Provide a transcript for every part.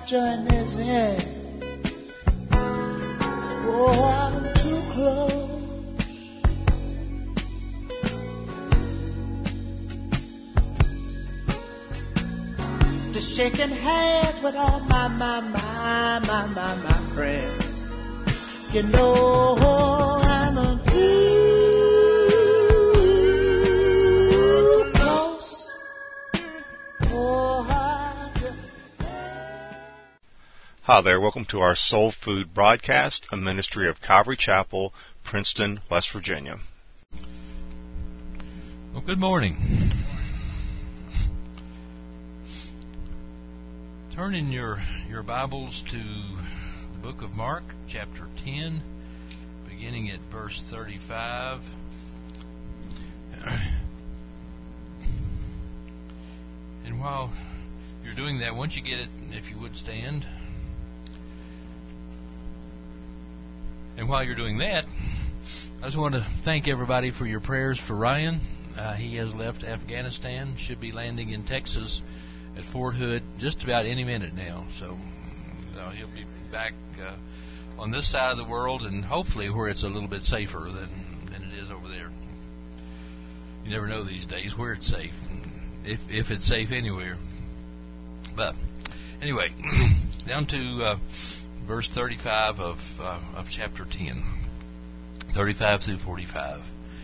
join his hand. Oh, I'm too close to shaking hands with all my friends. You know I'm too close. Oh, Hi there, welcome to our Soul Food broadcast, a ministry of Calvary Chapel, Princeton, West Virginia. Well, good morning. Turn in your Bibles to the book of Mark, chapter 10, beginning at verse 35. And while you're doing that, once you get it, if you would stand. And while you're doing that, I just want to thank everybody for your prayers for Ryan. He has left Afghanistan, should be landing in Texas at Fort Hood just about any minute now. So he'll be back on this side of the world, and hopefully where it's a little bit safer than it is over there. You never know these days where it's safe, if it's safe anywhere. But anyway, down to verse 35 of chapter 10, 35 through 45.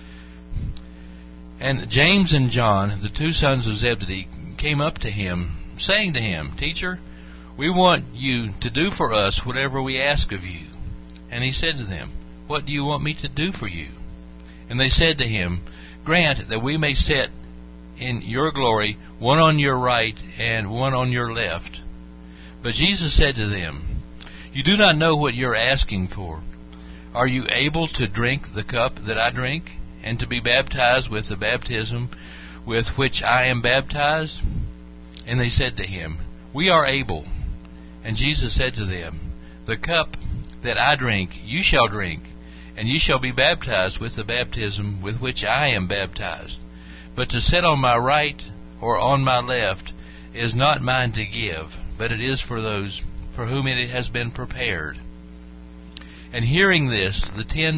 And James and John, the two sons of Zebedee, came up to him, saying to him, Teacher, we want you to do for us whatever we ask of you. And he said to them, What do you want me to do for you? And they said to him, Grant that we may sit in your glory, one on your right and one on your left. But Jesus said to them, You do not know what you're asking for. Are you able to drink the cup that I drink, and to be baptized with the baptism with which I am baptized? And they said to him, We are able. And Jesus said to them, The cup that I drink you shall drink, and you shall be baptized with the baptism with which I am baptized. But to sit on my right or on my left is not mine to give, but it is for those for whom it has been prepared. And hearing this, the ten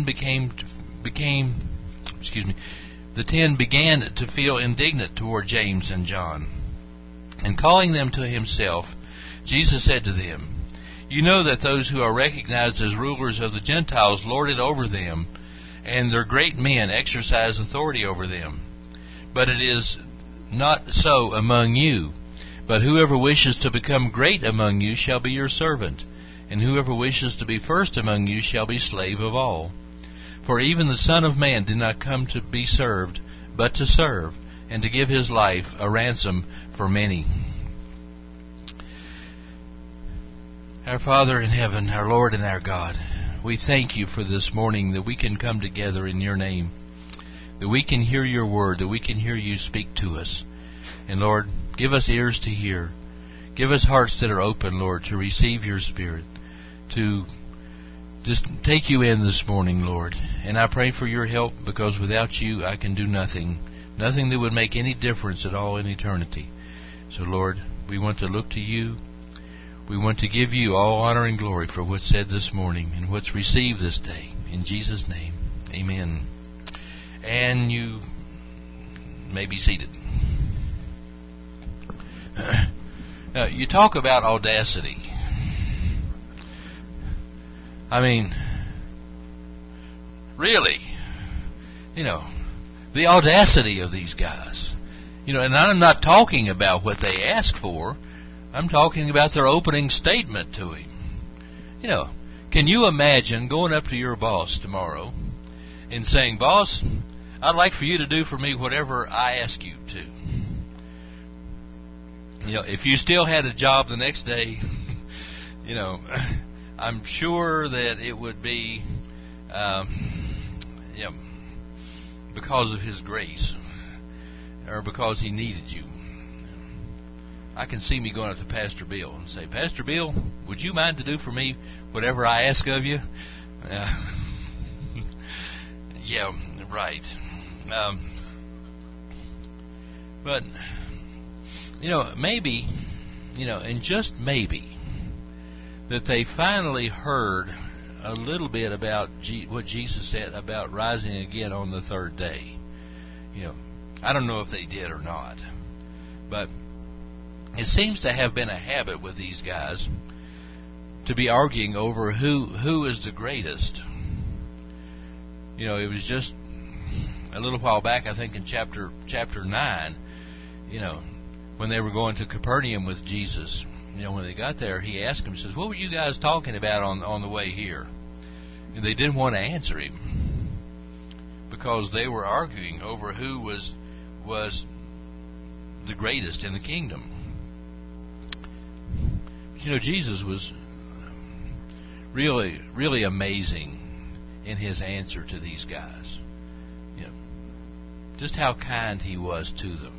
began to feel indignant toward James and John. And calling them to himself, Jesus said to them, You know that those who are recognized as rulers of the Gentiles lord it over them, and their great men exercise authority over them. But it is not so among you. But whoever wishes to become great among you shall be your servant, and whoever wishes to be first among you shall be slave of all. For even the Son of Man did not come to be served, but to serve, and to give his life a ransom for many. Our Father in heaven, our Lord and our God, we thank you for this morning that we can come together in your name, that we can hear your word, that we can hear you speak to us. And Lord, give us ears to hear. Give us hearts that are open, Lord, to receive your Spirit, to just take you in this morning, Lord. And I pray for your help, because without you I can do nothing. Nothing that would make any difference at all in eternity. So, Lord, we want to look to you. We want to give you all honor and glory for what's said this morning and what's received this day. In Jesus' name, amen. And you may be seated. Now, you talk about audacity. I mean, really, the audacity of these guys. And I'm not talking about what they ask for. I'm talking about their opening statement to him. Can you imagine going up to your boss tomorrow and saying, Boss, I'd like for you to do for me whatever I ask you to. If you still had a job the next day, I'm sure that it would be because of his grace, or because he needed you. I can see me going up to Pastor Bill and say, Pastor Bill, would you mind to do for me whatever I ask of you? Yeah, right. But, maybe, and just maybe, that they finally heard a little bit about what Jesus said about rising again on the third day. I don't know if they did or not, but it seems to have been a habit with these guys to be arguing over who is the greatest. It was just a little while back, I think in chapter 9, when they were going to Capernaum with Jesus. When they got there, he asked them, he says, "What were you guys talking about on the way here?" And they didn't want to answer him because they were arguing over who was the greatest in the kingdom. But, Jesus was really, really amazing in his answer to these guys. Just how kind he was to them.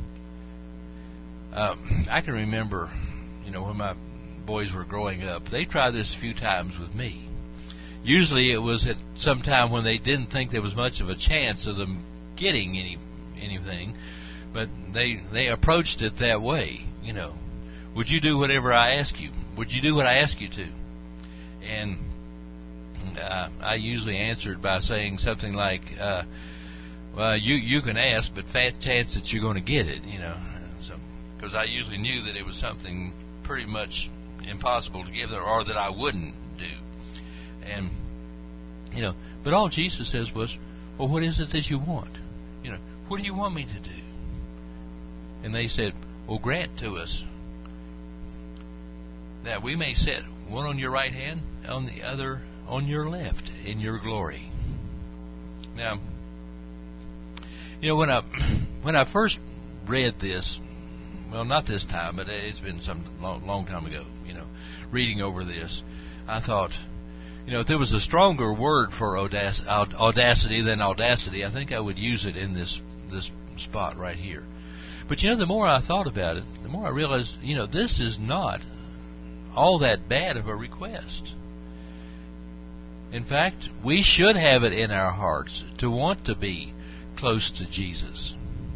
I can remember, when my boys were growing up, they tried this a few times with me. Usually it was at some time when they didn't think there was much of a chance of them getting anything, but they approached it that way. Would you do whatever I ask you? Would you do what I ask you to? And I usually answered by saying something like, "Well, you can ask, but fat chance that you're going to get it." Because I usually knew that it was something pretty much impossible to give them, or that I wouldn't do. And but all Jesus says was, "Well, what is it that you want? What do you want me to do?" And they said, "Well, grant to us that we may sit one on your right hand, on the other on your left, in your glory." Now, when I first read this, well, not this time, but it's been some long time ago, reading over this, I thought, if there was a stronger word for audacity than audacity, I think I would use it in this spot right here. But, the more I thought about it, the more I realized, this is not all that bad of a request. In fact, we should have it in our hearts to want to be close to Jesus.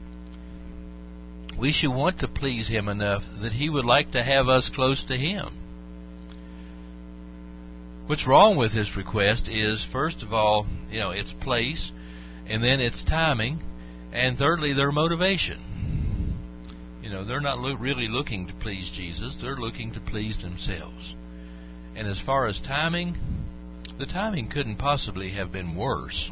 We should want to please Him enough that He would like to have us close to Him. What's wrong with this request is, first of all, its place, and then its timing, and thirdly, their motivation. They're not really looking to please Jesus. They're looking to please themselves. And as far as timing, the timing couldn't possibly have been worse.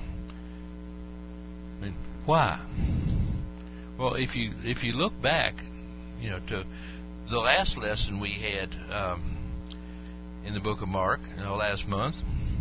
Why? Well, if you look back, to the last lesson we had in the book of Mark, last month,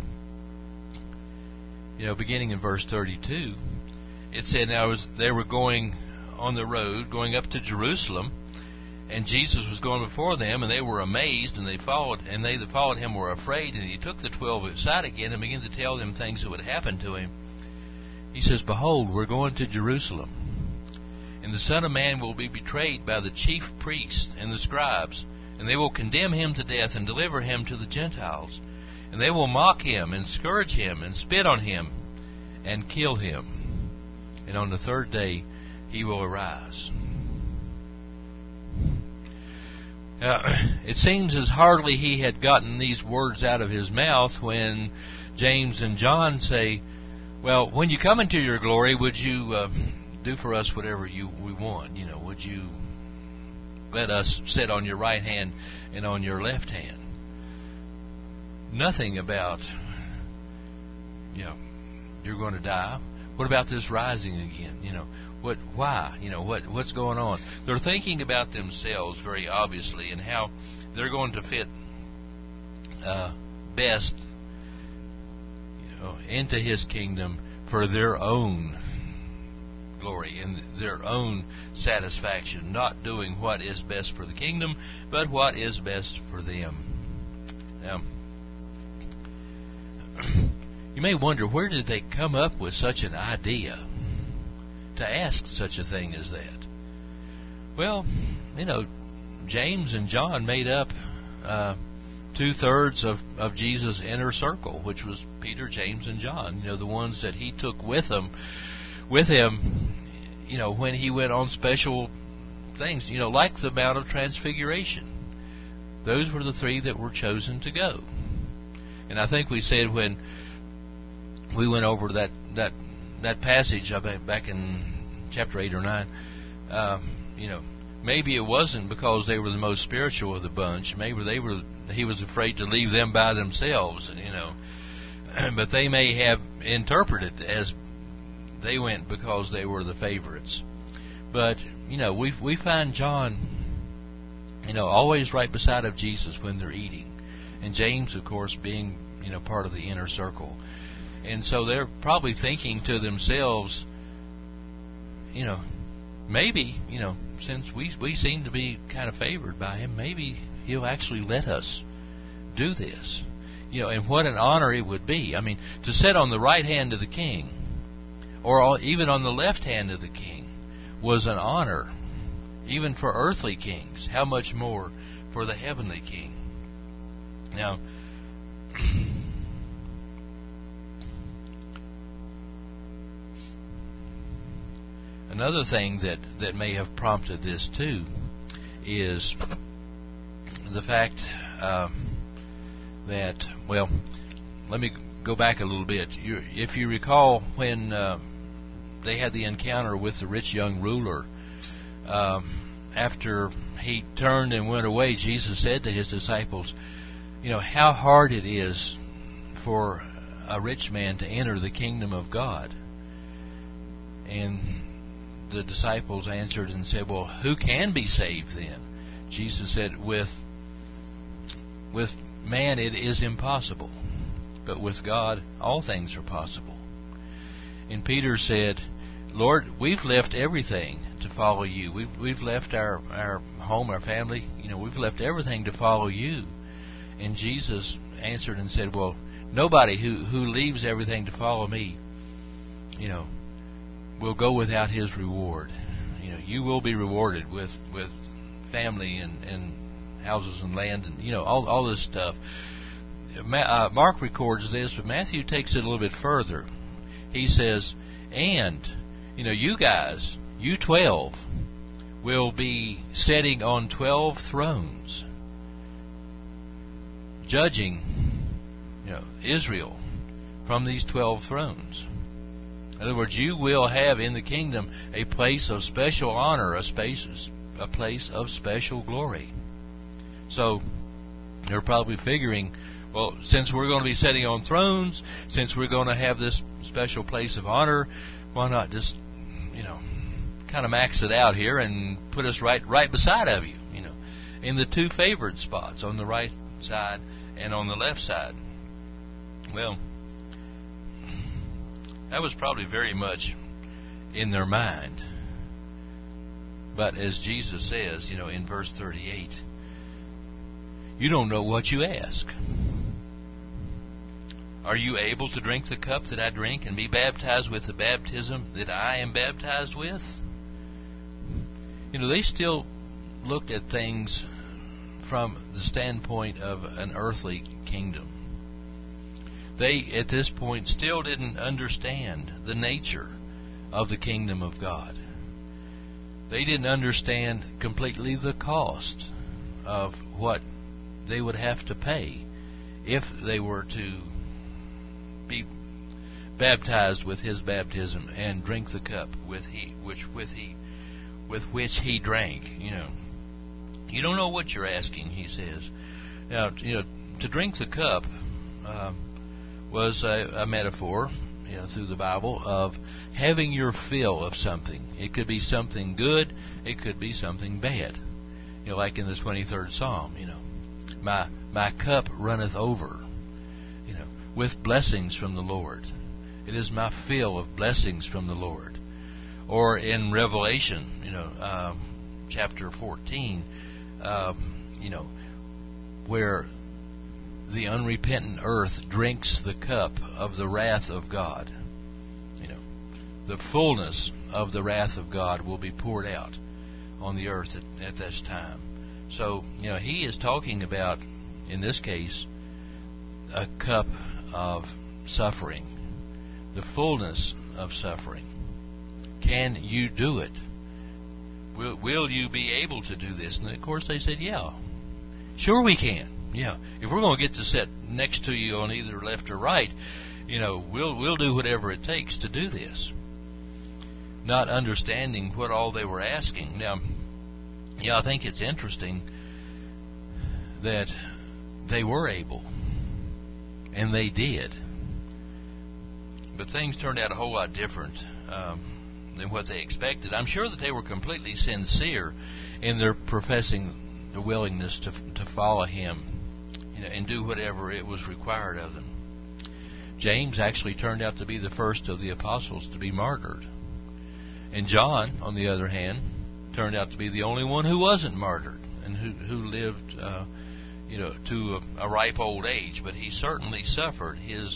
beginning in verse 32, it said, "Now they were going on the road, going up to Jerusalem, and Jesus was going before them, and they were amazed, and they that followed him were afraid, and he took the 12 aside again and began to tell them things that would happen to him. He says, 'Behold, we're going to Jerusalem, and the Son of Man will be betrayed by the chief priests and the scribes, and they will condemn him to death and deliver him to the Gentiles. And they will mock him and scourge him and spit on him and kill him. And on the third day he will arise.'" It seems as hardly he had gotten these words out of his mouth when James and John say, "Well, when you come into your glory, would you do for us whatever we want? Would you let us sit on your right hand and on your left hand?" Nothing about, you're going to die. What about this rising again? Why? What's going on? They're thinking about themselves very obviously and how they're going to fit best, into His kingdom for their own glory and their own satisfaction, not doing what is best for the kingdom, but what is best for them. Now, you may wonder, where did they come up with such an idea to ask such a thing as that? Well, James and John made up 2/3 of Jesus' inner circle, which was Peter, James, and John. The ones that he took with him, when he went on special things, like the Mount of Transfiguration. those were the three that were chosen to go. And I think we said when we went over that passage back in chapter 8 or 9, maybe it wasn't because they were the most spiritual of the bunch. Maybe he was afraid to leave them by themselves, but they may have interpreted as they went because they were the favorites. But we find John, always right beside of Jesus when they're eating, and James, of course, being part of the inner circle. And so they're probably thinking to themselves, maybe, since we seem to be kind of favored by him, maybe he'll actually let us do this. And what an honor it would be. I mean, to sit on the right hand of the king, or even on the left hand of the king, was an honor, even for earthly kings. How much more for the heavenly king? Now, another thing that may have prompted this too is the fact that, well, let me go back a little bit. If you recall when they had the encounter with the rich young ruler, after he turned and went away, Jesus said to his disciples, how hard it is for a rich man to enter the kingdom of God. And the disciples answered and said, well, who can be saved then? Jesus said, with man it is impossible, but with God all things are possible. And Peter said, Lord, we've left everything to follow you. We've left our home, our family, we've left everything to follow you. And Jesus answered and said, well, nobody who leaves everything to follow me, will go without his reward. You will be rewarded with family and houses and land and all this stuff. Mark records this, but Matthew takes it a little bit further. He says, and you guys, you 12, will be sitting on 12 thrones, judging Israel from these 12 thrones. In other words, you will have in the kingdom a place of special honor, a place of special glory. So they're probably figuring, well, since we're going to be sitting on thrones, since we're going to have this special place of honor, why not just, kind of max it out here and put us right beside of you, in the two favored spots, on the right side and on the left side. Well, that was probably very much in their mind. But as Jesus says, in verse 38, you don't know what you ask. Are you able to drink the cup that I drink and be baptized with the baptism that I am baptized with? They still looked at things from the standpoint of an earthly kingdom. They, at this point, still didn't understand the nature of the kingdom of God. They didn't understand completely the cost of what they would have to pay if they were to be baptized with his baptism and drink the cup with which he drank. You don't know what you're asking, he says. Now, to drink the cup was a metaphor, through the Bible, of having your fill of something. It could be something good, it could be something bad. Like in the 23rd Psalm, my cup runneth over, with blessings from the Lord. It is my fill of blessings from the Lord. Or in Revelation, chapter 14, where the unrepentant earth drinks the cup of the wrath of God. The fullness of the wrath of God will be poured out on the earth at this time. So, he is talking about, in this case, a cup of suffering, the fullness of suffering. Can you do it? Will you be able to do this? And of course they said, yeah. Sure we can. Yeah. If we're going to get to sit next to you on either left or right, we'll do whatever it takes to do this. Not understanding what all they were asking. Now, I think it's interesting that they were able, and they did. But things turned out a whole lot different than what they expected. I'm sure that they were completely sincere in their professing the willingness to follow him, and do whatever it was required of them. James actually turned out to be the first of the apostles to be martyred. And John, on the other hand, turned out to be the only one who wasn't martyred and who lived to a ripe old age. But he certainly suffered his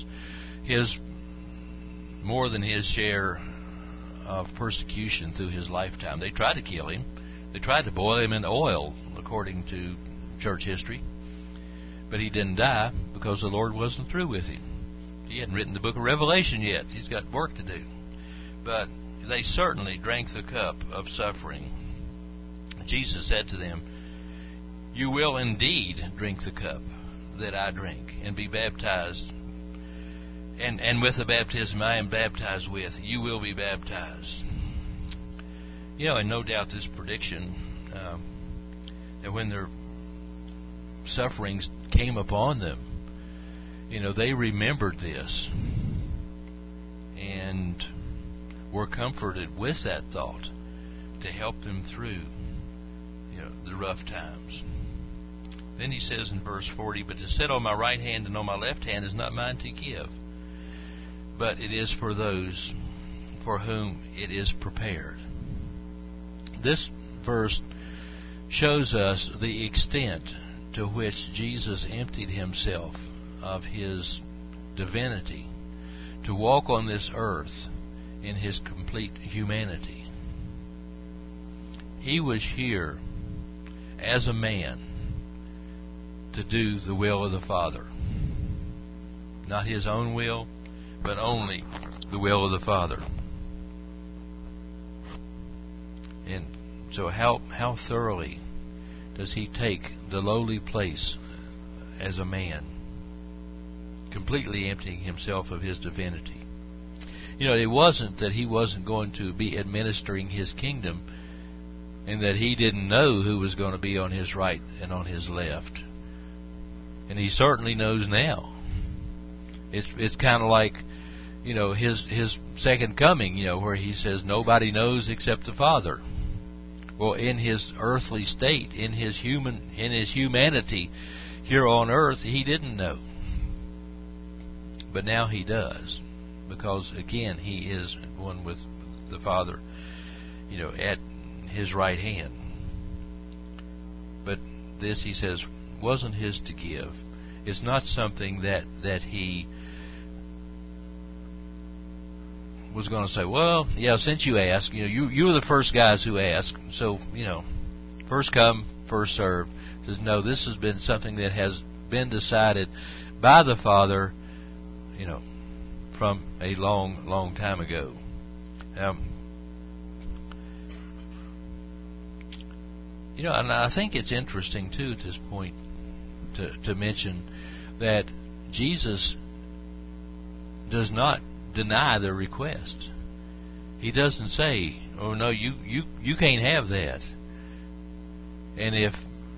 more than his share of persecution through his lifetime. They tried to kill him. They tried to boil him in oil, according to church history. But he didn't die because the Lord wasn't through with him. He hadn't written the book of Revelation yet. He's got work to do. But they certainly drank the cup of suffering. Jesus said to them, "You will indeed drink the cup that I drink and be baptized. And with the baptism I am baptized with, you will be baptized." And no doubt this prediction, that when their sufferings came upon them, they remembered this and were comforted with that thought to help them through the rough times. Then he says in verse 40, "But to sit on my right hand and on my left hand is not mine to give, but it is for those for whom it is prepared." This verse shows us the extent to which Jesus emptied himself of his divinity to walk on this earth in his complete humanity. He was here as a man to do the will of the Father. Not his own will, but only the will of the Father. And so how thoroughly does he take the lowly place as a man, completely emptying himself of his divinity. It wasn't that he wasn't going to be administering his kingdom and that he didn't know who was going to be on his right and on his left. And he certainly knows now. It's kind of like, his second coming, where he says nobody knows except the Father. Well, in his earthly state, in his humanity here on earth, he didn't know. But now he does, because again, he is one with the Father, at his right hand. But this, he says, wasn't his to give. It's not something that he was going to say, well, yeah, since you asked, you were the first guys who asked, so, first come, first served. Says, no, this has been something that has been decided by the Father, from a long, long time ago. And I think it's interesting, too, at this point, to mention that Jesus does not deny their request. He doesn't say, "Oh no, you can't have that." And if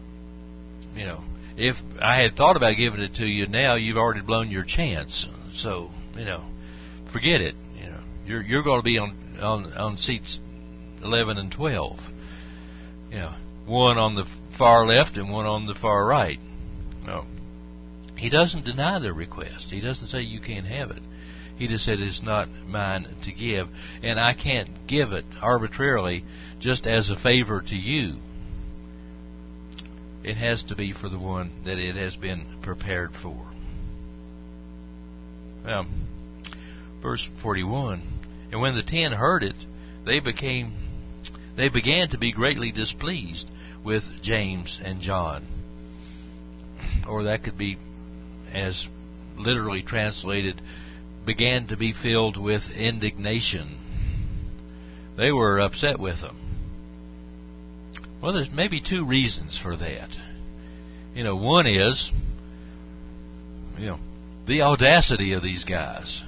I had thought about giving it to you, now you've already blown your chance. So forget it. You're going to be on seats 11 and 12. One on the far left and one on the far right. No, he doesn't deny their request. He doesn't say you can't have it. He just said it's not mine to give, and I can't give it arbitrarily just as a favor to you. It has to be for the one that it has been prepared for. Verse 41, "And when the 10 heard it, they began to be greatly displeased with James and John." Or that could be, as literally translated, began to be filled with indignation. They were upset with them. Well, there's maybe two reasons for that. One is, the audacity of these guys.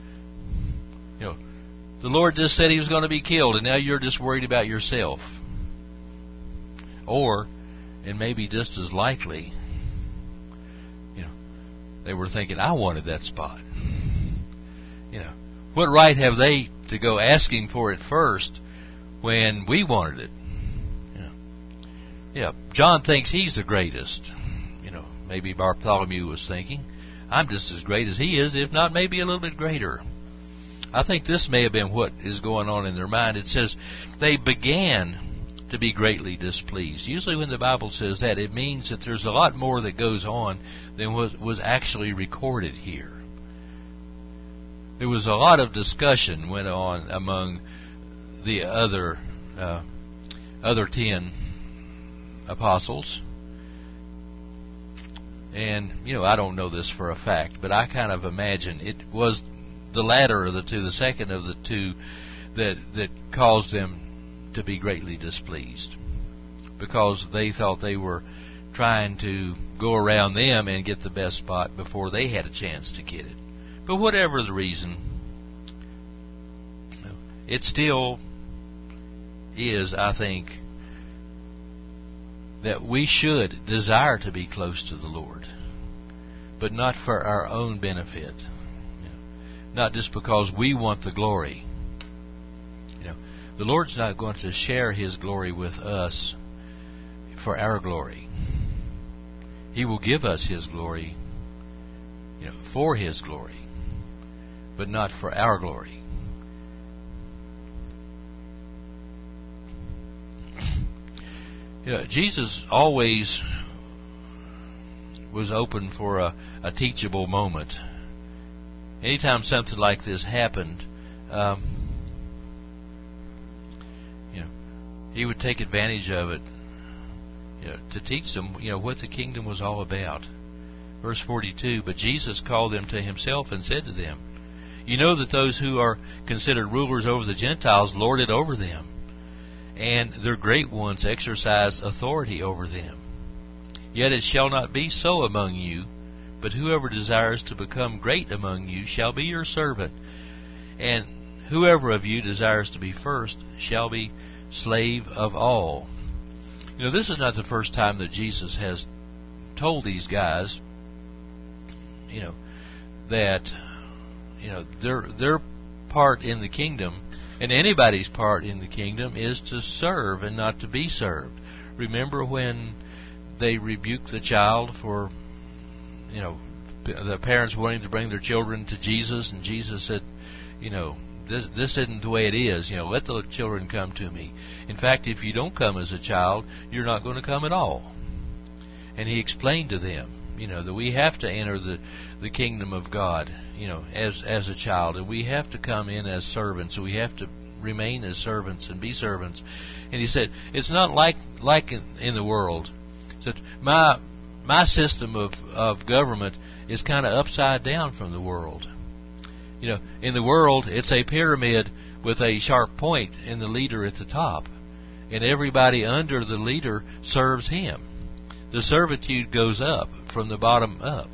The Lord just said he was going to be killed, and now you're just worried about yourself. Or, and maybe just as likely, they were thinking, I wanted that spot. What right have they to go asking for it first when we wanted it? John thinks he's the greatest. Maybe Bartholomew was thinking, I'm just as great as he is, if not maybe a little bit greater. I think this may have been what is going on in their mind. It says, they began to be greatly displeased. Usually when the Bible says that, it means that there's a lot more that goes on than was actually recorded here. There was a lot of discussion went on among the other 10 apostles. And, I don't know this for a fact, but I kind of imagine it was the latter of the two, the second of the two, that caused them to be greatly displeased, because they thought they were trying to go around them and get the best spot before they had a chance to get it. But whatever the reason, it still is, I think, that we should desire to be close to the Lord, but not for our own benefit. Not just because we want the glory. The Lord's not going to share His glory with us for our glory. He will give us His glory, for His glory, but not for our glory. Jesus always was open for a teachable moment. Anytime something like this happened, he would take advantage of it, to teach them, what the kingdom was all about. Verse 42, but Jesus called them to himself and said to them, you know that those who are considered rulers over the Gentiles lord it over them, and their great ones exercise authority over them. Yet it shall not be so among you, but whoever desires to become great among you shall be your servant, and whoever of you desires to be first shall be slave of all. This is not the first time that Jesus has told these guys, that, their part in the kingdom, and anybody's part in the kingdom, is to serve and not to be served. Remember when they rebuked the child for, the parents wanting to bring their children to Jesus, and Jesus said, this isn't the way it is. Let the children come to me. In fact, if you don't come as a child, you're not going to come at all. And he explained to them, that we have to enter the kingdom of God, as a child, and we have to come in as servants, and we have to remain as servants and be servants. And he said, it's not like in the world. So my system of government is kind of upside down from the world. In the world, it's a pyramid with a sharp point and the leader at the top, and everybody under the leader serves him. The servitude goes up from the bottom up.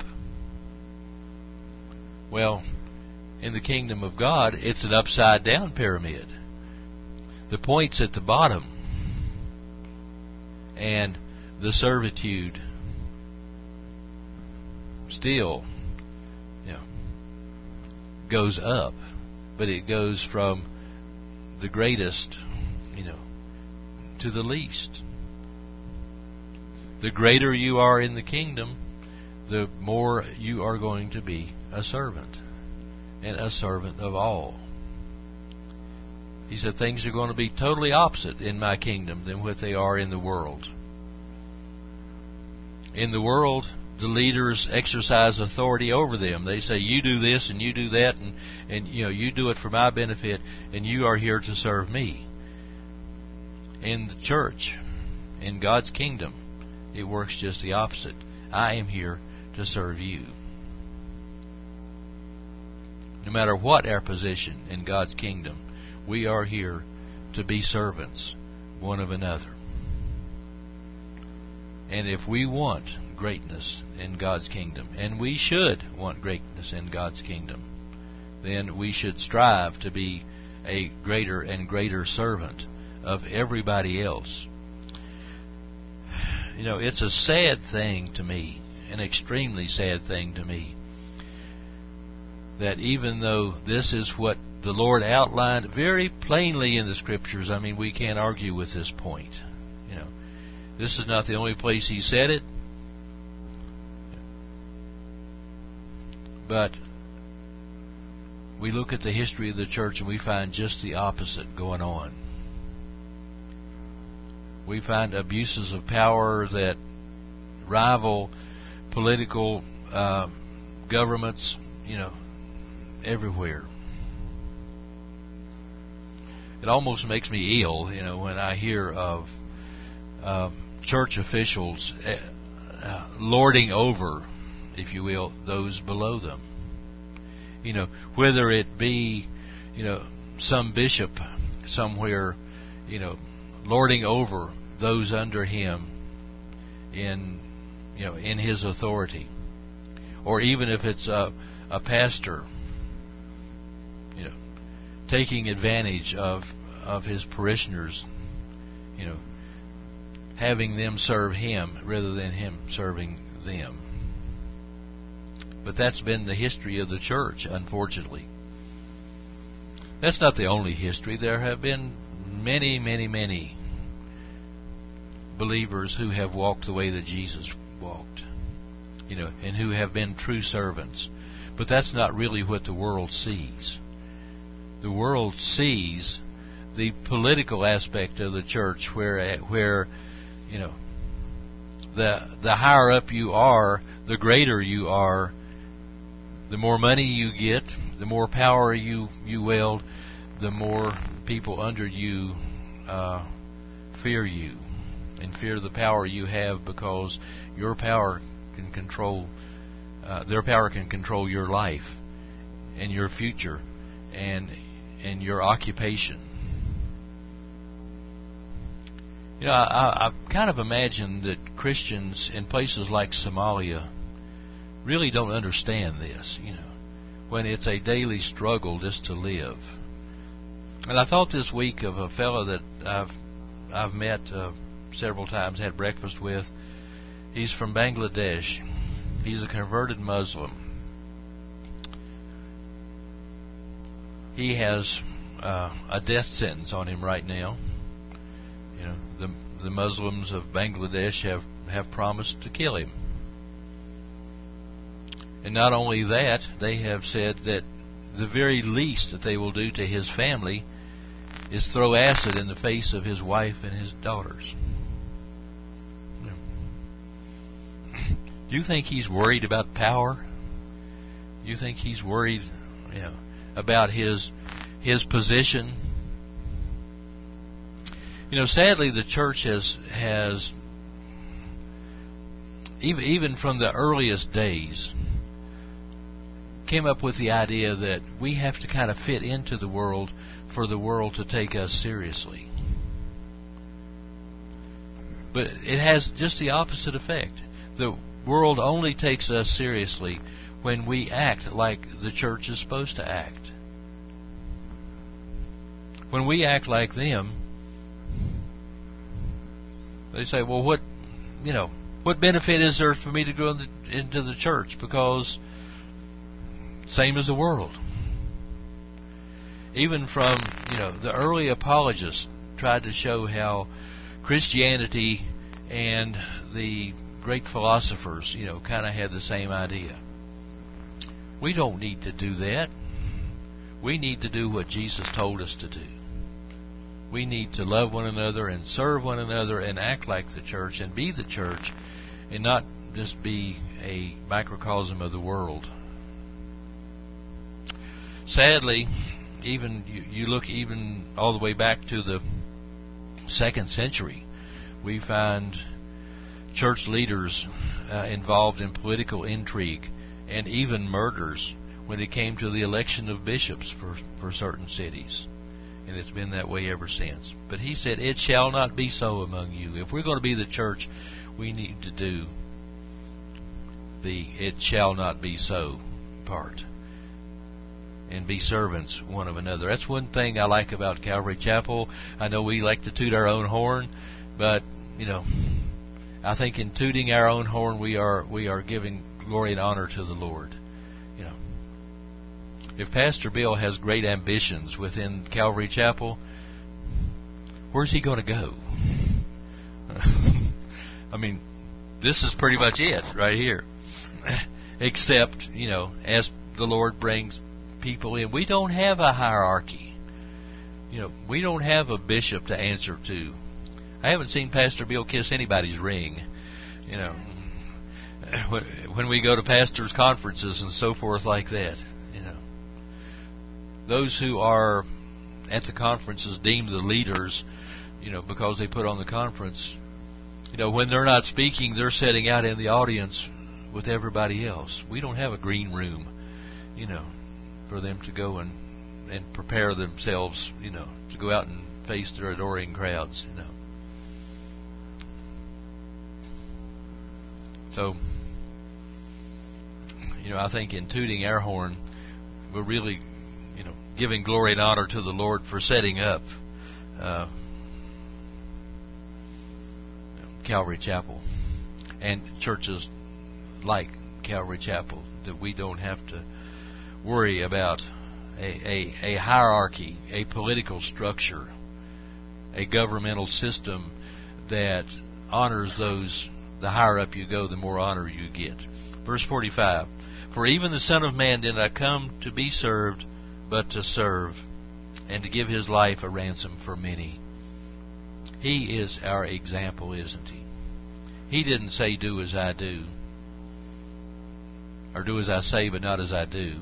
Well, in the kingdom of God, it's an upside down pyramid. The point's at the bottom, and the servitude still goes up, but it goes from the greatest, to the least. The greater you are in the kingdom, the more you are going to be a servant, and a servant of all. He said things are going to be totally opposite in my kingdom than what they are in the world. In the world, the leaders exercise authority over them. They say, you do this and you do that, and you do it for my benefit, and you are here to serve me. In the church, in God's kingdom, it works just the opposite. I am here to serve you. No matter what our position in God's kingdom, we are here to be servants one of another. And if we want greatness in God's kingdom, and we should want greatness in God's kingdom, then we should strive to be a greater and greater servant of everybody else. You know, it's a sad thing to me, an extremely sad thing to me, that even though this is what the Lord outlined very plainly in the Scriptures, I mean, we can't argue with this point. You know, this is not the only place He said it, but we look at the history of the church and we find just the opposite going on. We find abuses of power that rival political governments, you know, everywhere. It almost makes me ill, you know, when I hear of church officials lording over, if you will, those below them. You know, whether it be, you know, some bishop somewhere, you know, lording over those under him in, you know, in his authority, or even if it's a pastor, you know, taking advantage of his parishioners, you know, having them serve him rather than him serving them. But that's been the history of the church, unfortunately. That's not the only history. There have been many, many, many believers who have walked the way that Jesus walked, you know, and who have been true servants. But that's not really what the world sees. The world sees the political aspect of the church, where you know, the higher up you are, the greater you are, the more money you get, the more power you wield, the more people under you fear you and fear the power you have, because your power can control, their power can control your life and your future and your occupation. You know, I kind of imagine that Christians in places like Somalia really don't understand this, you know, when it's a daily struggle just to live. And I thought this week of a fellow that I've met several times, had breakfast with. He's from Bangladesh. He's a converted Muslim. He has a death sentence on him right now. You know, the Muslims of Bangladesh have promised to kill him. And not only that, they have said that the very least that they will do to his family is throw acid in the face of his wife and his daughters. Do you think he's worried about power? You think he's worried, you know, about his position? You know, sadly, the church has even from the earliest days came up with the idea that we have to kind of fit into the world for the world to take us seriously. But it has just the opposite effect. The world only takes us seriously when we act like the church is supposed to act. When we act like them, they say, well, what benefit is there for me to go into the church? Because same as the world. Even from, you know, the early apologists tried to show how Christianity and the great philosophers, you know, kind of had the same idea. We don't need to do that. We need to do what Jesus told us to do. We need to love one another and serve one another and act like the church and be the church and not just be a microcosm of the world. Sadly, even you look even all the way back to the 2nd century, we find church leaders involved in political intrigue and even murders when it came to the election of bishops for certain cities. And it's been that way ever since. But he said, it shall not be so among you. If we're going to be the church, we need to do the "it shall not be so" part, and be servants one of another. That's one thing I like about Calvary Chapel. I know we like to toot our own horn, but I think in tooting our own horn, we are giving glory and honor to the Lord. If Pastor Bill has great ambitions within Calvary Chapel, where's he going to go? I mean, this is pretty much it right here. Except, as the Lord brings people in, we don't have a hierarchy. We don't have a bishop to answer to. I haven't seen Pastor Bill kiss anybody's ring. When we go to pastors' conferences and so forth like that, those who are at the conferences deemed the leaders, because they put on the conference, when they're not speaking, they're sitting out in the audience with everybody else. We don't have a green room, for them to go and prepare themselves, to go out and face their adoring crowds, So, I think in tooting our horn, we're really, giving glory and honor to the Lord for setting up Calvary Chapel and churches like Calvary Chapel, that we don't have to worry about a hierarchy, a political structure, a governmental system that honors those. The higher up you go, the more honor you get. Verse 45, "For even the Son of Man did not come to be served, but to serve, and to give His life a ransom for many." He is our example, isn't He? He didn't say, "Do as I do," or "do as I say, but not as I do."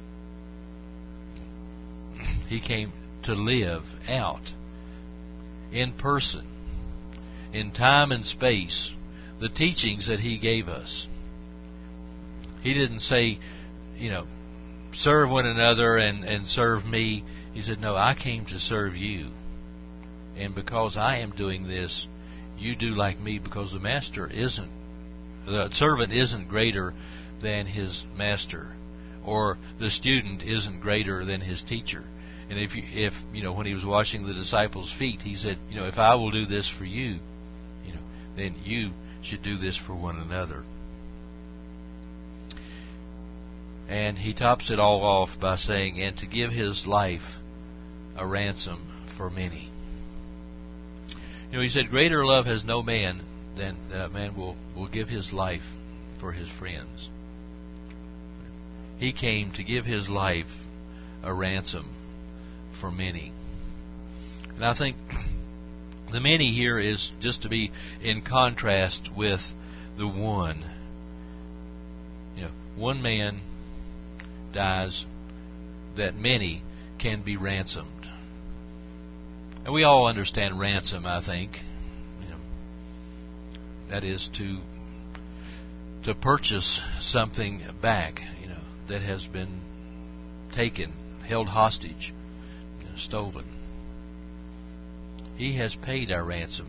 He came to live out, in person, in time and space, the teachings that He gave us. He didn't say, serve one another and serve me. He said, "No, I came to serve you. And because I am doing this, you do like me," because the servant isn't greater than his master, or the student isn't greater than his teacher. And if when He was washing the disciples' feet, He said, "If I will do this for you, then you should do this for one another." And He tops it all off by saying, "and to give His life a ransom for many." He said, "Greater love has no man than that a man will give his life for his friends." He came to give His life a ransom for many. And I think the many here is just to be in contrast with the one. One man dies that many can be ransomed. And we all understand ransom, I think. That is to purchase something back, that has been taken, held hostage, stolen. He has paid our ransom.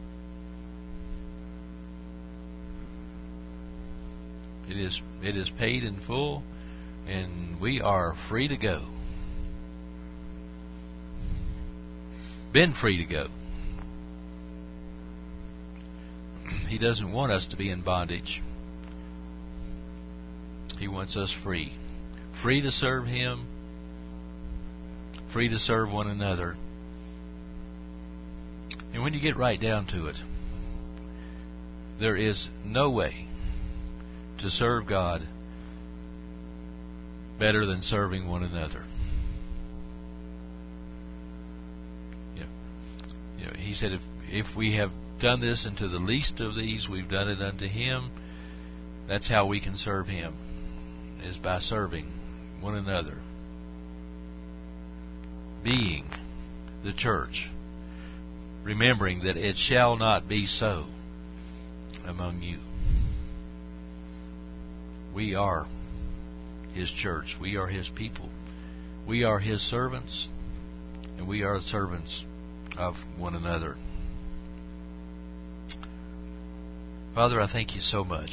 It is paid in full, and we are free to go. Been free to go. He doesn't want us to be in bondage. He wants us free. Free to serve Him. Free to serve one another. And when you get right down to it, there is no way to serve God better than serving one another. He said, if we have done this unto the least of these, we've done it unto Him. That's how we can serve Him, is by serving one another. Being the church, remembering that it shall not be so among you. We are His church. We are His people. We are His servants, and we are servants of one another. Father, I thank You so much